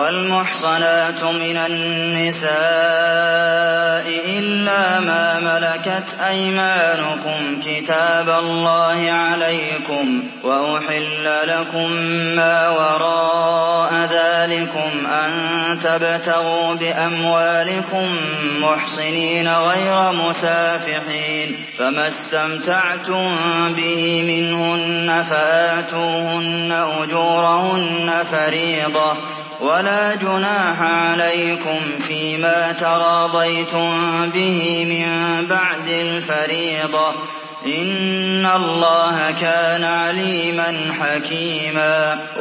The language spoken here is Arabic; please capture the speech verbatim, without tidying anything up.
والمحصنات من النساء إلا ما ملكت أيمانكم كتاب الله عليكم وأحل لكم ما وراء ذلكم أن تبتغوا بأموالكم محصنين غير مسافحين فما استمتعتم به منهن فآتوهن أجورهن فريضة ولا جناح عليكم فيما تراضيتم به من بعد الفريضة إن الله كان عليما حكيما